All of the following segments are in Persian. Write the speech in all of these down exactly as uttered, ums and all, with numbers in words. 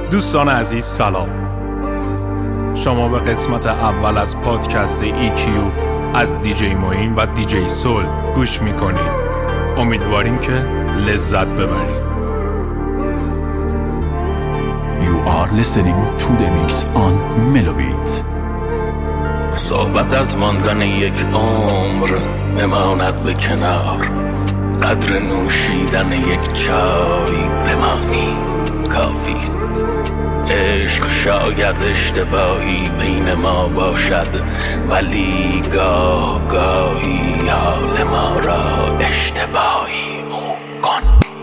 دوستان عزیز سلام. شما به قسمت اول از پادکست ای کیو از دیجی موین و دیجی سول گوش میکنید. امیدواریم که لذت ببرید. You are listening to the mix on Melobit. صحبت از ماندن یک عمر بماند به کنار، قدر نوشیدن یک چای بمانی کافیست. عشق شاید اشتباهی بین ما باشد، ولی گاه گاهی حال ما را اشتباهی خوب کن.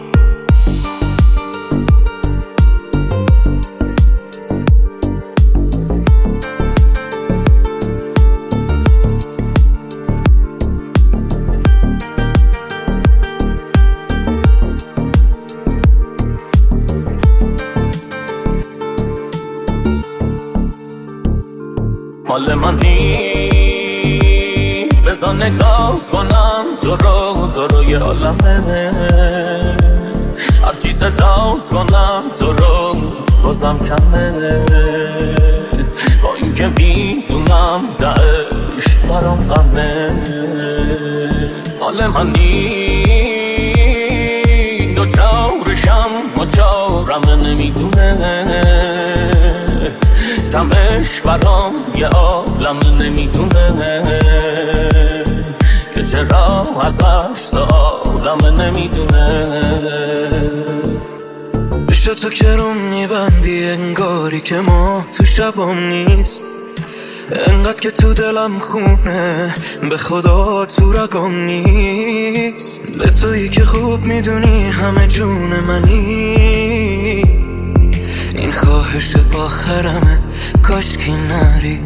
مال منی بزا نگاه کنم تو رو تو روی عالمه، هرچی صدات کنم تو رو بازم کمه. با این که میدونم دعش برام غمه. مال منی دو چارشم و چارم نمیدونه، کمش برام یه عالم نمیدونه که چرا ازش سوالم نمیدونه. عشق تو که رو میبندی انگاری که ما تو شبام نیست، انقدر که تو دلم خونه به خدا تو رگام نیست. به تویی که خوب میدونی همه جون منی، این خواهش آخرمه کاش که نری.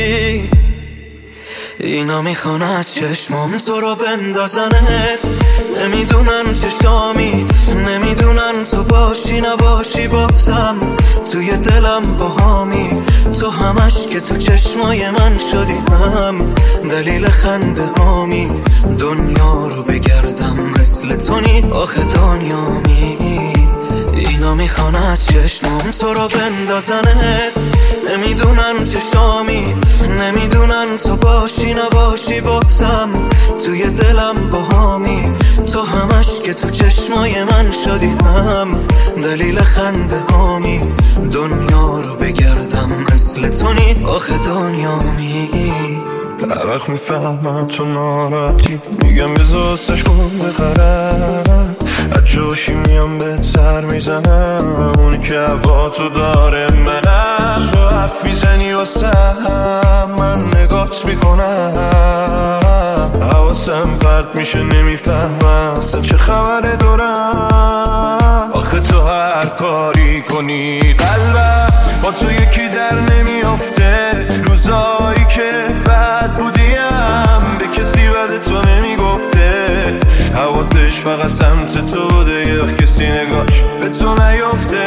اینا میخوان از چشمام تو رو بندازنت، نمیدونن چشامی، نمیدونن تو باشی نباشی بازم توی دلم باهامی. تو همش که تو چشمای من شدی هم دلیل خنده هامی. دنیا رو بگردم مثل تو نی آخه دنیامی. اینا میخوان از چشمام تو رو بندازنت، نمیدونن چشامی، نمیدونن تو باشی نباشی بازم توی دلم باهامی. تو همش که تو چشمای من شدی هم دلیل خنده هامی. دنیا رو بگردم مثل تو نی آخه دنیامی. طرف میفهمم تو ناراحتی، میگم بزاستش کن بخرم، از جوشی میام به سر میزنم اونی که هوا تو داره منم. تو حرف میزنی واسه من نگات میکنم، حواسم پرت میشه نمیفهمم اصلا چه خبره دارم. آخه تو هر کاری کنی قلبم با تو یکی در نمیافته. روزایی که بد بودیم به کسی بد تو نمیگفته، حواسش فقط سمت تو بوده، یه کسی نگاش به تو نیافته.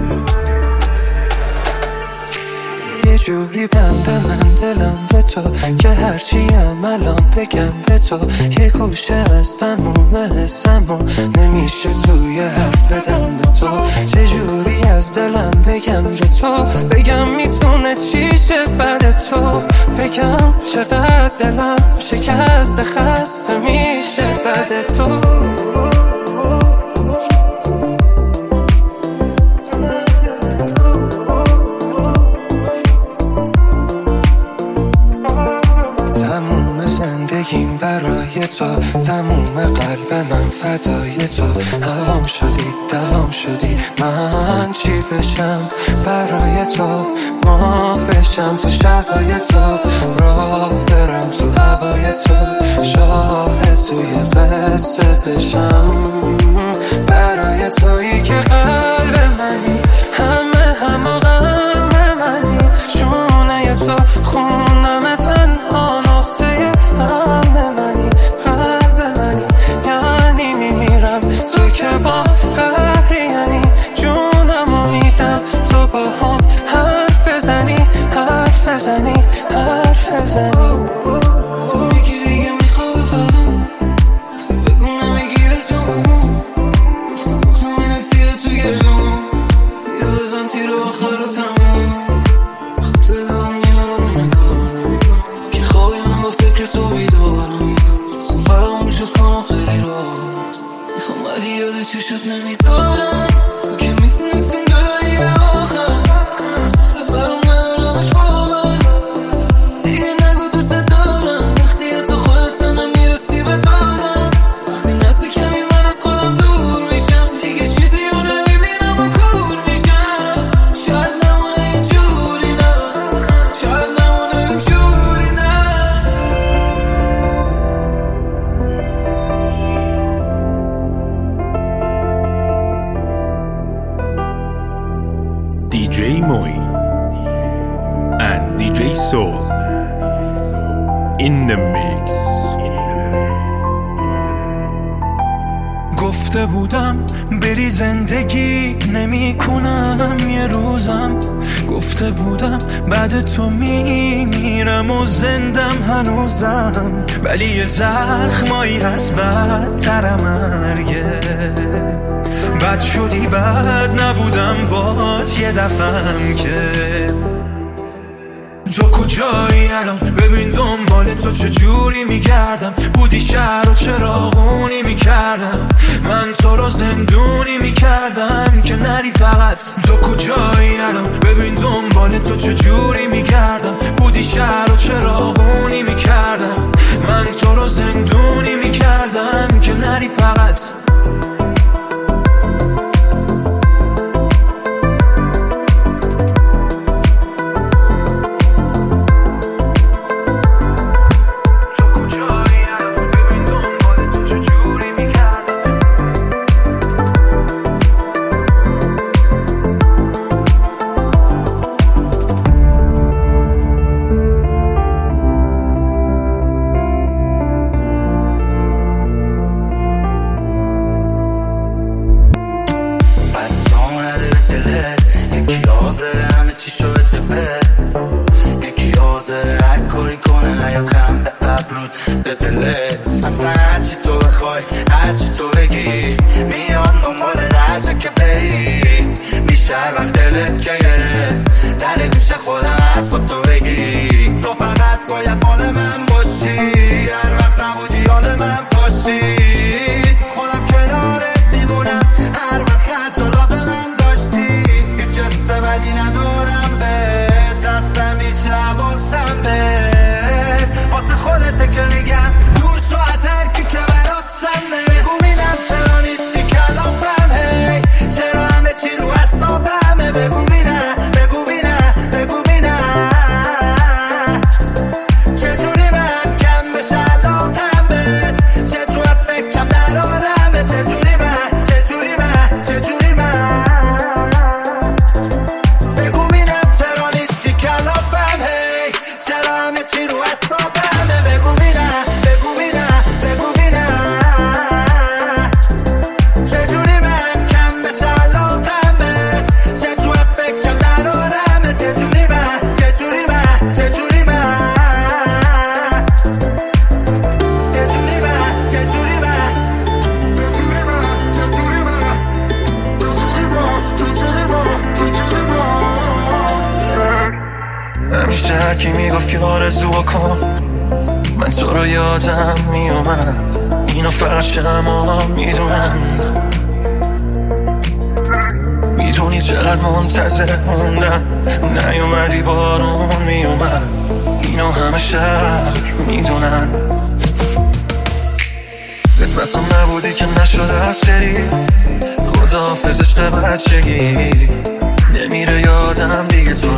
یه جوری بنده من دلم به تو که هرچی هم الان بگم به تو یه گوشه از تموم حسم و نمیشه توی حرف بدم به تو. چه جوری از دلم بگم به تو، بگم میتونه چیشه بعد تو، بگم چقدر دلم شکست خسته میشه بعد تو. زندگیم برای تو، تموم قلب من فدای تو. هوام شدی دوام شدی، من چی بشم برای تو. ما بشم تو شبای تو، راه برم تو هوای تو، شاهد توی قصه بشم برای تویی که قلب منی، همه همه غم منی. شونه تو خونم تنها نقطه هم منی، قلب منی یعنی میمیرم تو که با قهری، یعنی جونم و میدم تو با هم حرف بزنی حرف بزنی حرف بزنی. تو میگی دیگه میخواب فرام، بگو نمیگیره جاممون، نمیذارم که میتونستیم گاهی آخر سخت برام ندارمش باور دیگه نگو دوست دارم وقتی تو خودت نمیرسی به دارم وقتی نزدیک کمی من از خودم دور میشم دیگه چیزی رو نمیبینم و کور میشم شاید نمونه اینجوری نه شاید نمونه اینجوری نه دی جی Moin and دی جی Soul in the mix. گفته بودم بری زندگی نمی کنم یه روزم گفته بودم بعد تو میمیرم و زندم هنوزم ولی یه زخمایی هست بدتر مرگه بد شدی بد نبودم بات یه دفعم که تو کجایی الان ببین دنبال تو چجوری میگردم بودی شهر و چراغونی میکردم من تو رو زندونی میکردم که نری فقط تو کجایی الان ببین دنبال تو چجوری میگردم بودی شهر و چراغونی میکردم من تو رو زندونی میکردم که نری فقط همیشه هرکی میگفت که آرزو کن من تو رو یادم میومد اینو فقط شما میدونن میدونی چقدر منتظر موندم نیومدی بارون میومد اینو همه شهر میدونن قسمتم نبودی که نشده از سری خداحافظ عشق بچگی نمیره یادم دیگه تو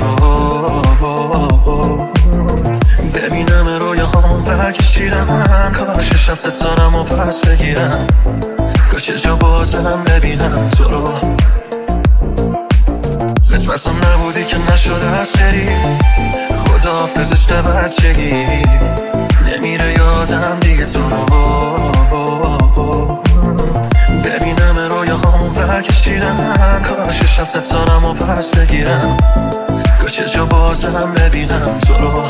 رو ببینم رویا هم برکشیدم کاش شب ستارم و پس بگیرم کاش جا بازم ببینم تو رو قسمتم نبودی که نشده از سری خداحافظ عشق بچگی نمیره یادم دیگه تو رو ببینم رویا هم برکشیدم کاش شب ستارم و پس بگیرم کاش جا بازم ببینم تو رو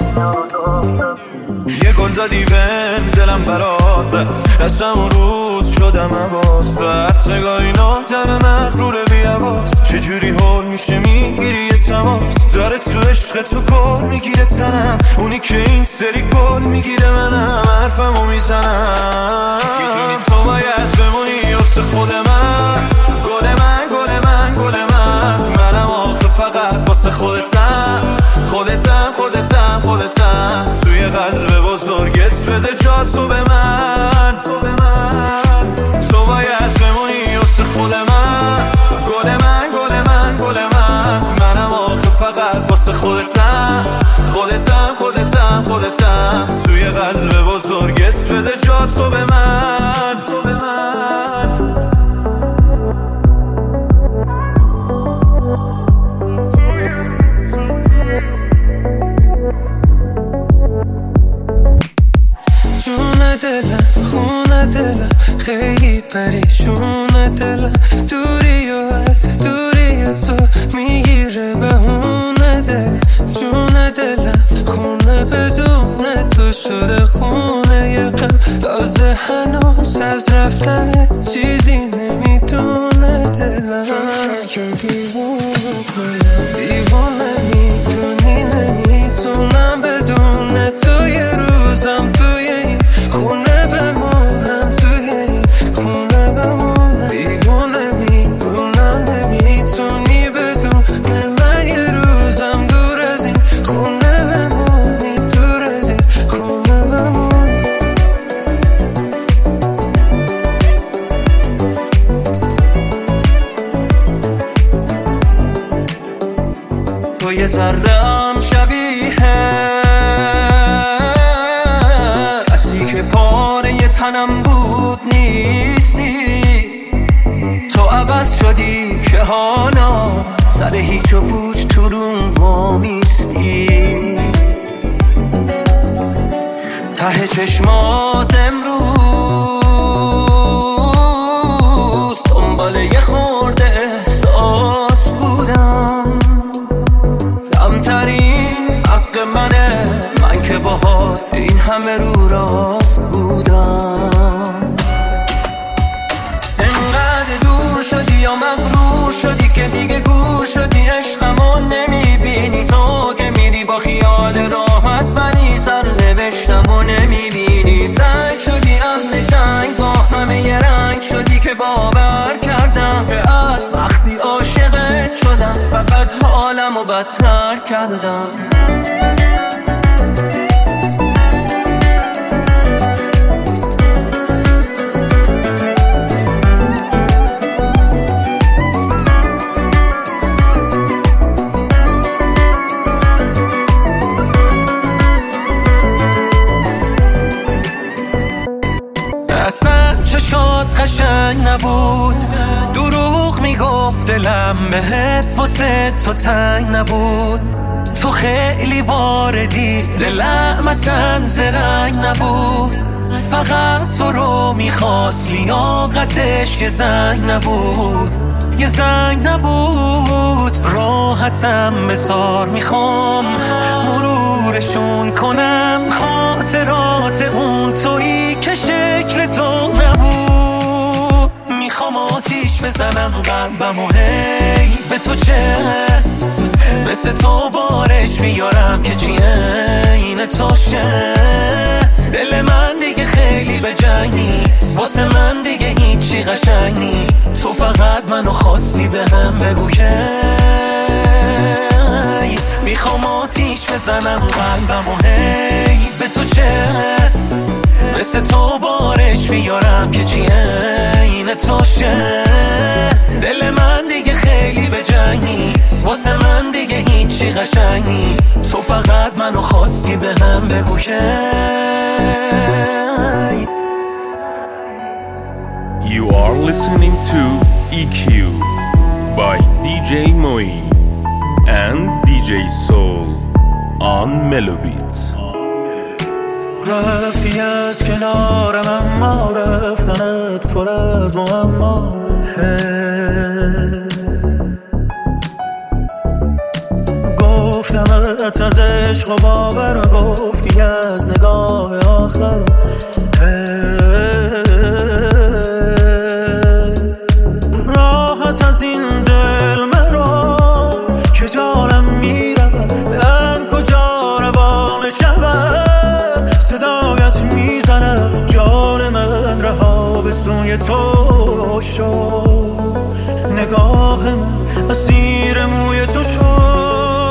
یه گل دادی بهم دلم برات رفت از همون روز شدم عباس برس نگاه این آدم مغرور بی‌حواس چجوری حال میشه میگیری یه تماس داره تو عشق تو کار میگیره تنم اونی که این سری گل میگیره منم حرفمو میزنم میتونی تو باید بمونی واسه خود من. گل من گل من گل من منم آخه فقط واسه خودتم خودتم خودتم خودتم توی قلب بزرگت بده جا تو به من. تو باید بمونی واسه خود من. گل من گل من گل من منم آخه فقط واسه خودتم خودتم خودتم خودتم توی قلب بزرگت بده جا تو به من. جون دلم خونه دلم خیلی پریشونه دلم دوری و از دوری تو میگیره بهونه دل. جون دلم خونه بدون تو شده خونه یه غم تازه هنوز از رفتن چیزی نمیدونه دلم. تو که دیوونه کنم دیوونه میدونی نمیتونم بدون تو یه روزم توی این خونه بمونم توی این خونه بمونم. دیوونه میدونم نمیتونی بدون من یه روزم دور از این خونه بمونی دور از این خونه بمونی. تو یه ذره‌ام شبیه کسی که پاره تنم بود نیستی. تو عوض شدی که حالا سر هیچ و پوچ تو روم وامیستی. ته چشمات امروز دنبال یه خورده احساس بودم. کمترین حق منه من که باهات این همه رو راست بودم. انقدر دور شدی یا مغرور شدی که دیگه گور شدی عشقمو نمیبینی. تو که میری با خیال راحت ولی سرنوشتمو نمیبینی. سنگ شدی اهل جنگ با همه یه رنگ شدی که باور کردم که از وقتی عاشقت شدم فقط حالمو بدتر کردم. اصلا چشات قشنگ نبود دروغ میگفت دلم بهت واسه تو تنگ نبود. تو خیلی واردی دلم اصلا زرنگ نبود. فقط تو رو میخواست لیاقتش یه زنگ نبود یه زنگ نبود. راحتم بذار میخوام مرورشون کنم خاطرات اون تویی که شکل تو نبود. میخوام آتیش بزنم قلبم و هی به تو چه مثل تو بارش بیارم که چیه این توشه. دل من دیگه خیلی به جنگ نیست واسه من دیگه هیچی قشنگ نیست. تو فقط منو خواستی به هم بگو که میخوام آتیش بزنم قلبم و هی به تو چه مثل تو بارش بیارم که چیه این توشه. دل من دیگه خیلی به جنگ نیست واسه من دیگه هیچی قشنگ نیست. تو فقط منو خواستی به هم بگو که You are listening to E Q by D J Moeen and D J Soul on Melobeat. رفتی از کنارم اما رفتنت پر از معما. گفتمت از عشق و باور گفتی از نگاه آخر. راحت از این دل مرا که جانم میرود من کجا روان شود. صدایت میزنم جان من رها به سوی تو شد، نگاه من اسیر موی تو شد.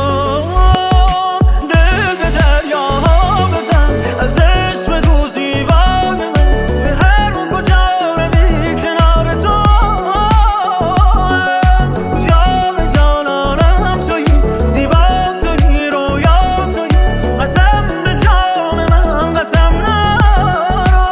دل به دریاها بزن از اسم تو زیبای من، به هر کجا روی کنار تو. جان جانانم تویی، زیبا تویی، رویا تویی، قسم به جان من قسم نرو.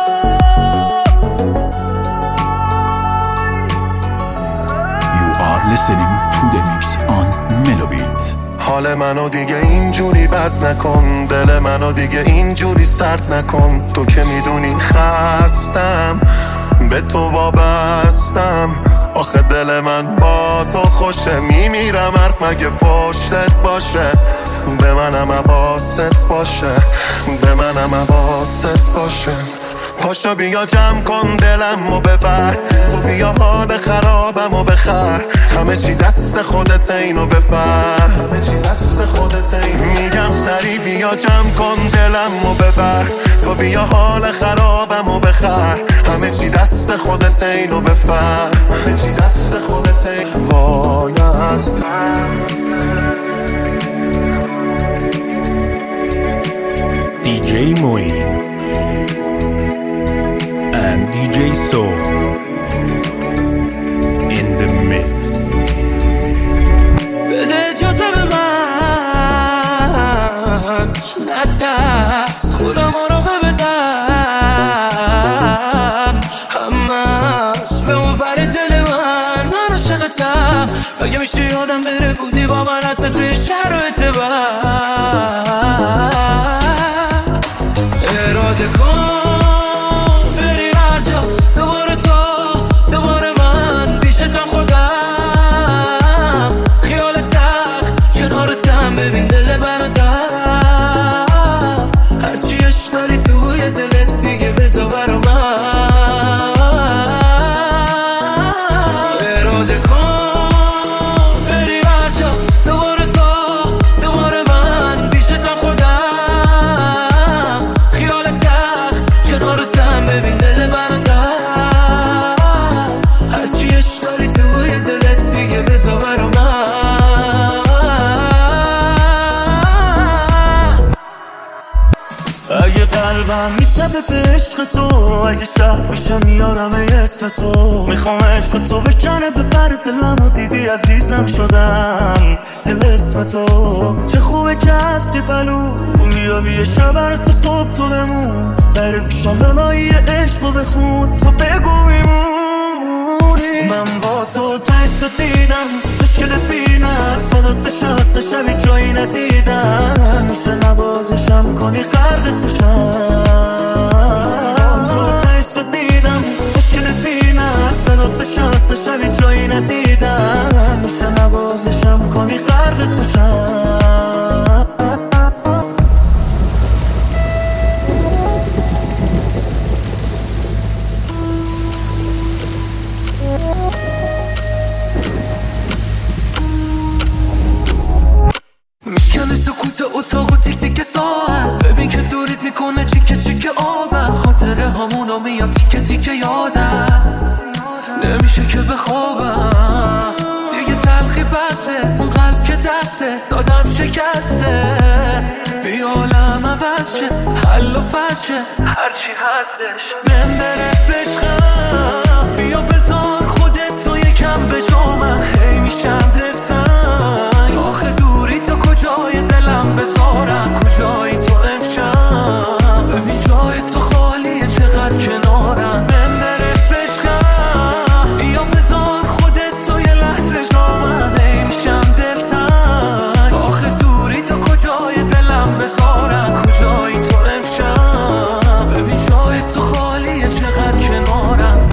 You are listening to the mix on Melobit. حال منو دیگه اینجوری بد نکن، دل منو دیگه اینجوری سرد نکن. تو که میدونی خستم، به تو وابستم. آخه دل من با تو خوشه، میمیرم حرف مگه پشتت باشه. به منم حواست باشه، به منم حواست باشه. پاشو بیا جمع کن دلم و ببر، تو بیا حال خرابم و بخر. همه چی دست خودت اینو بفر، همه چی دست خودت اینو. میگم سری بیا جمع کن دلم و ببر، تو بیا حال خرابم و بخر. همه چی دست خودت اینو بفر، همه چی دست خودت اینو. وای است دیجی موین and دیجی Soul in the mix. بده اجازه به من، نترس خودم رو ببدم. همش به اون ور دل من، من عاشقتم. اگه میشه یادم بره بودی با من حتی توی شرایط بد. اراده کن ببین دل منو در، هرچی اش داری توی دلت دیگه بذار برا من. اراده کن بری برجا دوباره تو، دوباره من پیشتم خودم. خیالت تخت کنارتم، ببین دل منو در، هرچی اش داری توی دلت دیگه بذار برا من. اگه قلبم میتبه به عشق تو، اگه شهر میشه میارم اسم تو. میخوام عشق تو بکنه به پر دلم و دیدی عزیزم شدم طلسم تو. چه خوبه که هستی پلو، بیا بیا شبر تو صبح تو بمون. در پیشم دلایی عشق رو بخون، تو بگو میمونی. من با تو تشت دیدم، تشکلت بینم، صدات بشست شبی جایی ندیدم. میشه نوازشم کنی قرد تو شم. تو تشت دیدم، تشکلت بینم، صدات بشست شبی جایی ندیدم. میشه نوازشم کنی قرد تو شم. میکنه سکوت اتاق و تیک تیک ساعت، ببین که دورید میکنه چیکه چیکه آبم. خاطره همونو میاد تیکه تیکه یادم، نمیشه که بخوابم دیگه. تلخی بسه اون قلب که دسته دادم شکسته. بیا عالم عوض شه، حل و فصل شه، هرچی هستش بهم برس عشقم. بیا بذار خودت تو یکم به جا من، هی میشم دلتنگ. آخه دوری تو کجای دلم بذارم، کجایی تو امشب. ببین جای تو خالیه چقدر کنارم. بهم برس عشقم، بیا بذار خودت تو یه لحظه جا من، هی میشم دلتنگ. آخه دوری تو کجای دلم بذارم، کجایی تو امشب. ببین جای تو خالیه چقدر کنارم.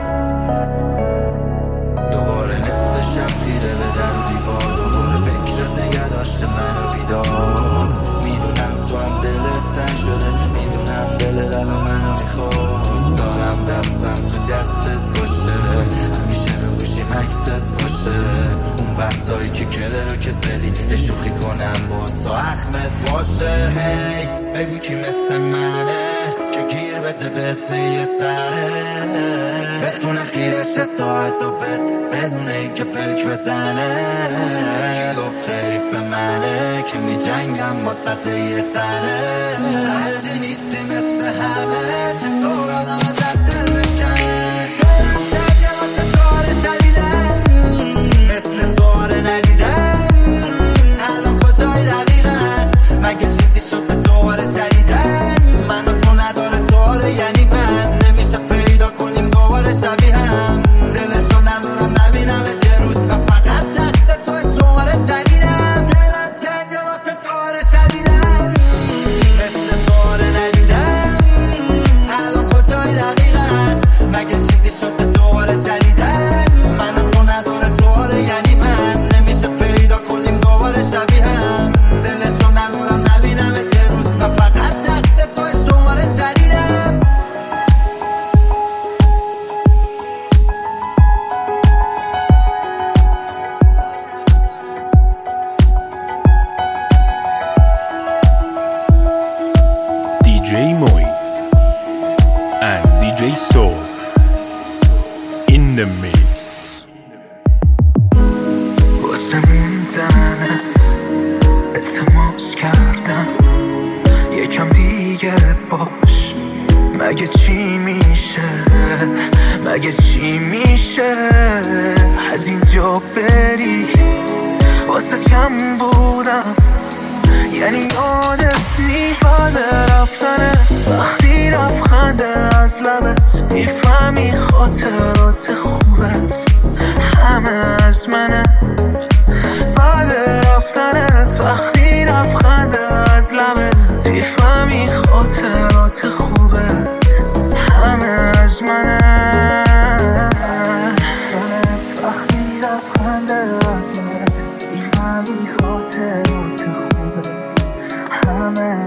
دوباره نصف شب خیره به در و دیوار، دوباره فکرت نگه داشته منو بیدار. میدونم تو هم دلت تنگ شده، میدونم دل دل منو میخواد. دوست دارم دستم تو دستت باشه، همیشه رو گوشی مکست باشه. اون وقتایی که کله رو کسلی شوخی کنم با تو اخمت باشه. هی بگو کی مثل منه که که گیر بده بهت یه سره بتونه خیرش ساعت و بت بدونه ای که پلک بزنه کی گفته ایف منه که می جنگم با سطح یه تنه هرچی نیستی مثل همه چطور آدم زد دل بکنه دلم تگه واسه کار شدیدن مثل تواره ندیدن الان کجای دقیقن مگه چیزی شده دوباره جدیدن من و تو نداره تواره یعنی من نمیشه پیدا کنیم دوباره شبیه هم دلشو ندارم نبینم یه روز و فقط دست توی تواره جدیدم دلم تنگه واسه تواره شدیدن مثل تواره ندیدم الان کجای دقیقن مگه چیزی شده دوباره جدیدن من و تو نداره تواره یعنی من نمیشه پیدا کنیم دوباره شبیه هم دلشو ندارم نبینم یه روز و فقط دست توی شماره جدیدم دی جی Moin and دی جی Soul in the mix. واسه موندن التماس کردم یکم دیگه باش مگه چی میشه مگه چی میشه از اینجا بری واسه کم بودم یعنی یادت میاد رفتنه وقتی رفخنده از لبت میفهمی خاطرات خوبت همه از منه بعد رفتنت وقتی رفخنده از لبت میفهمی خاطرات خوبت همه از منه وقتی رفخنده از لبت میفهمی خاطرات خوبت همه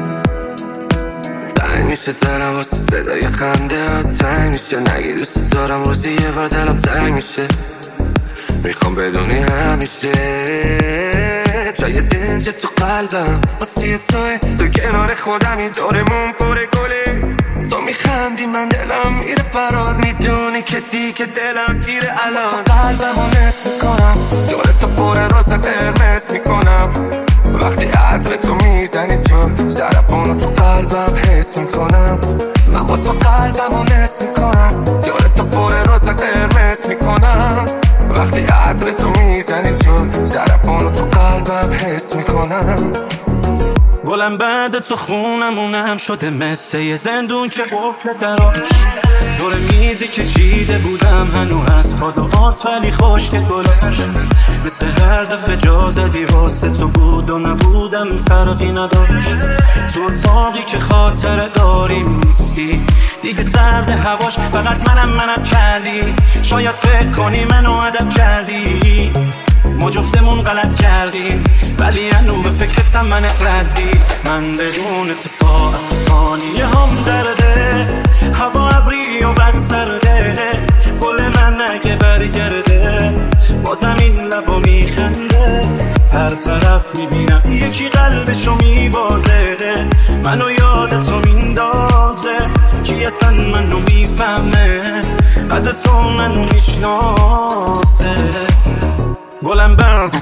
تنگ میشه دلم واسه صدای خنده ها تنگ میشه نگی دوست دارم روزی یه بار دلم تنگ میشه میخوام بدونی همیشه جای دنج تو قلبم واسه توی تو کنار خودمی دورمون پره گله تو میخندی من دلم میره برات میدونی که دیگه دلم گیره الان تو قلبمو نصف میکنم دور تو پره روزا قرمز میکنم وقتی عطر تو میزنی تو ضربانو تو قلبم حس میکنم من با تو قلبمو نصف میکنم دور تو پره روزا قرمز میکنم وقتی عطر تو میزنی تو ضربانو تو قلبم حس میکنم گلم بعد تو خونمونم شده مثل یه زندون که قفل دراش دور میزی که چیده بودم هنو از خداعات ولی خوش که گلاش مثل هر دفعه جا زدی واسه تو بود و نبودم فرقی نداشت تو اتاقی که خاطره داری نیستی دیگه سرد هواش فقط منم منم کردی شاید فکر کنی منو ادب کردی ما جفتمون غلط کردیم ولی هنو به فکرتم من ردی من بدون تو ساعت و ثانیه هم درده هوا ابری و بد سرده گل من اگه برگرده بازم این لبا میخنده هر طرف میبینم یکی قلبشو میبازه منو یادتو میندازه کی اصلا منو میفهمه قد تو منو میشناسه گلم برد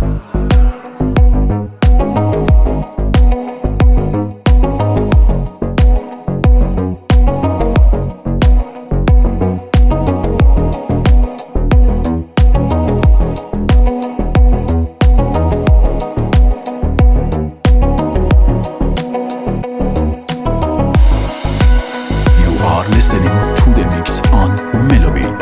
Listening to the mix on Melobit.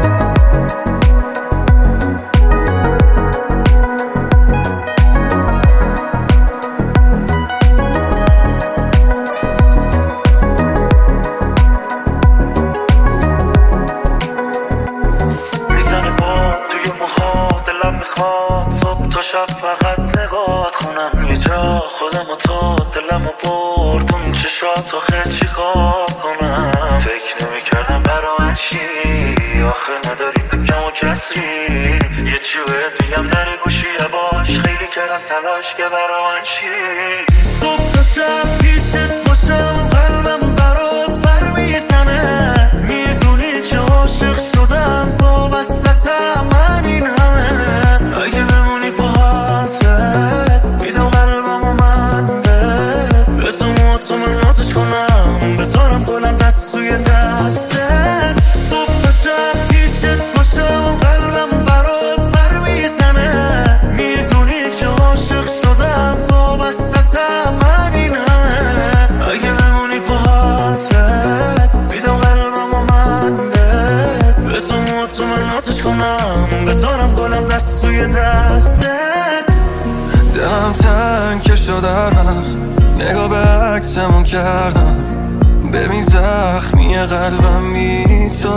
شب فقط نگات کنم یه جا خودم و تو دلم و برد اون چشات آخه چی کار کنم فکر نمی کردم برا من چی آخه نداری تو کم و کسری یه چی بهت میگم در گوشی باش خیلی کردم تلاش که برا من چی صبح تا شب پیشت باشم قلبم برا که شد وقت نگاه به عکسمون کردم، ببین زخمی قلبم بی تو.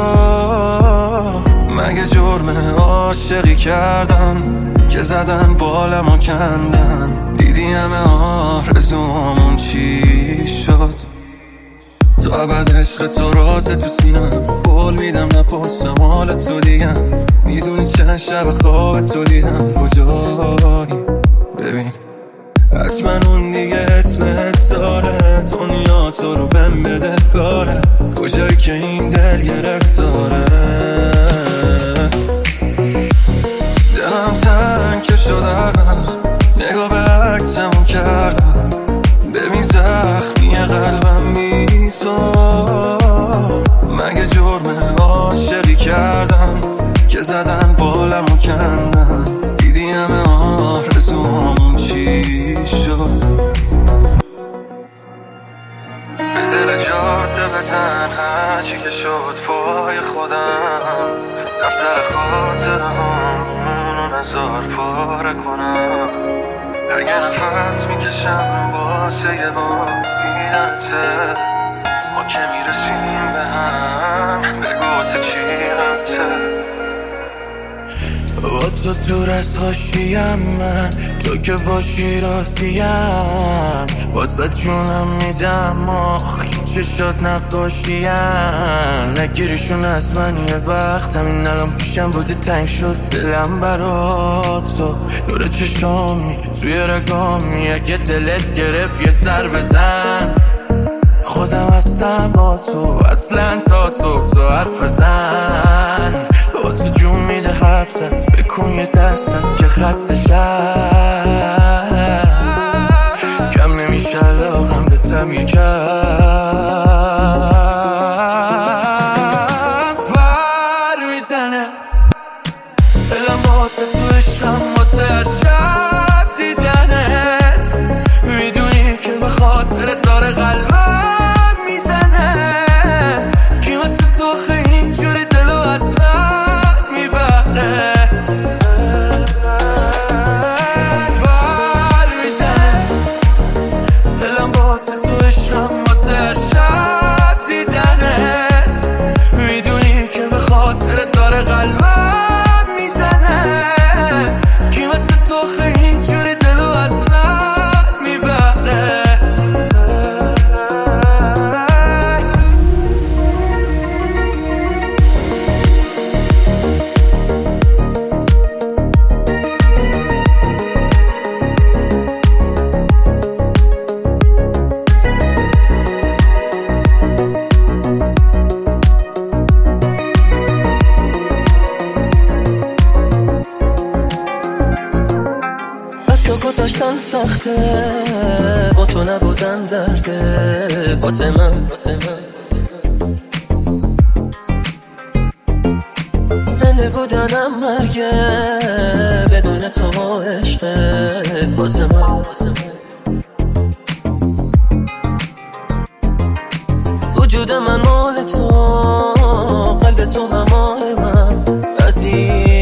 مگه جرم عاشقی کردم که زدن بالم و کندن؟ دیدی همه آرزوامون چی شد؟ تو ابد عشق تو رازه تو سینم، قول میدم نپرسم حال تو دیگم. میدونی چند شب خواب تو دیدم کجایی؟ ببین حتما اون دیگه اسمت داره، دنیا تو رو بهم بده کاره، کجایی که این دل گرفتاره؟ دلم تنگ که شده نگاه به عکسمون کردم، ببین زخمی قلبم بی تو. مگه جرم عاشقی کردم که زدن بالم و کندن؟ دیدی همه آرزوامون چی شد؟ به دل جاده بزن هرچی که شد پای خودم، دفتر خاطره همونو نزار پاره کنم. اگه نفس میکشم واسه یه بار دیدنته، ما که میرسیم به هم بگو واسه چی غمته؟ با تو دور از حاشیم من، تو که باشی راضیم، واسه جونم میدم آخ چه شد نقاشیم. نگیریشون از من یه وقت، همین الان پیشم بودی تنگ شد دلم برا تو. نور چشامی توی رگامی، اگه دلت گرفت یه سر بزن. خودم هستم با تو اصلا تا صبح تو حرف بزن. با تو جون میده حرف زد، بکن یه درصد که خسته شد. کم نمیشه علاقم به تم یکم، پر میزنه دلم واسه تو عشقم، واسه هر شب دیدنت. میدونی که به خاطرت داره قلبم میزنه، کی واسه تو خیلی اینجوری دلو از من میبره. پر میزنه دلم واسه تو عشقم، واسه هر شب دیدنت. میدونی که به خاطرت داره قلبم میزنه، کی واسه تو خیلی اینجوری دلو از من میبره. گذاشتن سخته، با تو نبودن درده واسه من. زنده بودنم مرگه بدون تو و عشقت واسه من. وجود من مال تو، قلب تو همه من عزیزم.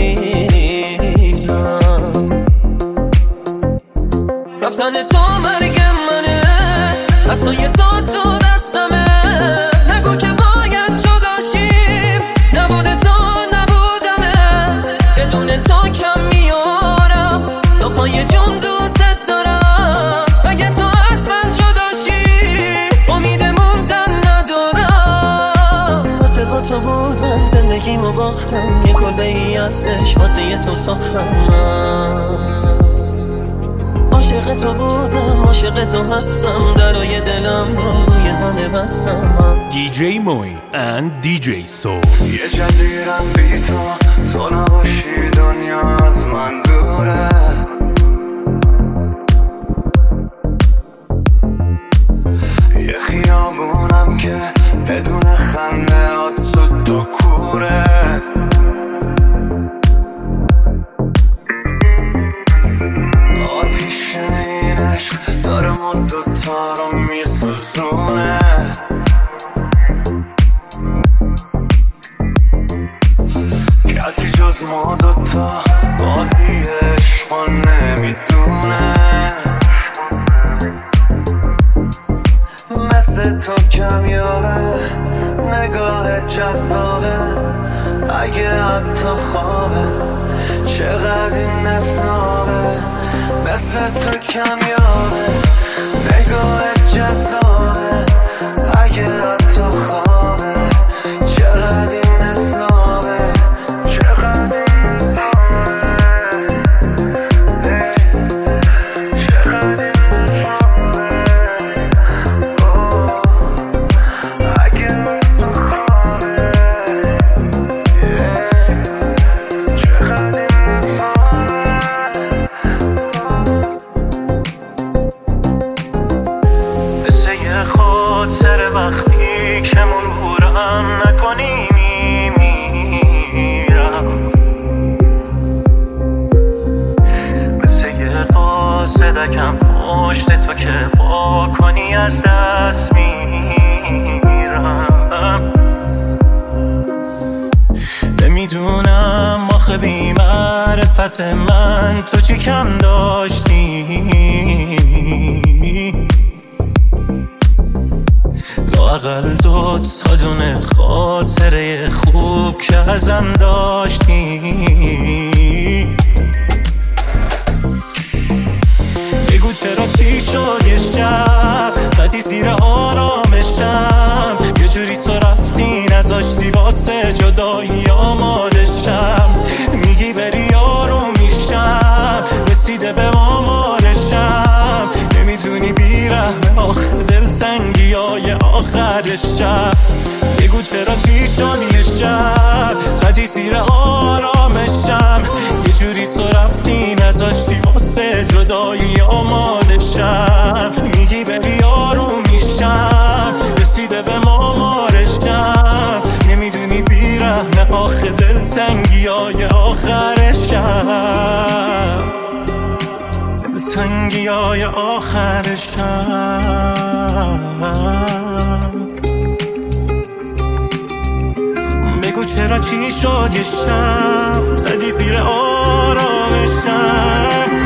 رفتن تو مرگ منه، عصای تو تو دستمه. نگو که باید جداشیم، نبوده تو نبودمه. بدون تو کم میارم، تا پای جون دوست دارم. اگه تو از من جداشی امید موندن ندارم. واسه با تو بودم زندگیمو باختم، یه کلبه ای ازش واسه یه تو ساختم. عاشق تو بودم، عاشق تو هستم، درای دلم روی همه بستم. دی جی موین and دی جی سول. یه جزیرم بی تو، تو نباشی دنیا از من دوره. یه خیابونم که بدون خنده هات سود و کوره. داره ما دوتا رو میسوزونه. کسی جز ما دوتا حتی خوابه چقدر این نصابه مثل تو کم یاده نگاه جذابه اگه حتی خوابه چقدر این نصابه چقدر این کم پشت تو که پا کنی از دست میرم نمیدونم آخه بی معرفت من تو چی کم داشتی لااقل دو تا دونه خاطره خوب که ازم داشتی بگو چرا چی شد یه شب زدی زیر آرامشم یه جوری تو رفتی نذاشتی واسه جدایی آمادشم میگی بری آروم میشم رسیده به مامارشم نمیدونی بیرحمه آخه دلتنگی های آخرشم بگو چرا چی شد یه شب زدی زیر آرامشم یه جوری تو رفتی نذاشتی واسه جدایی آماده شم میگی بری آروم میشم رسیده به مامارشم نمیدونی بیرحمه آخه دلتنگی های آخرشم دلتنگی های آخرشم بگو چرا چی شد یه شب زدی زیر آرامشم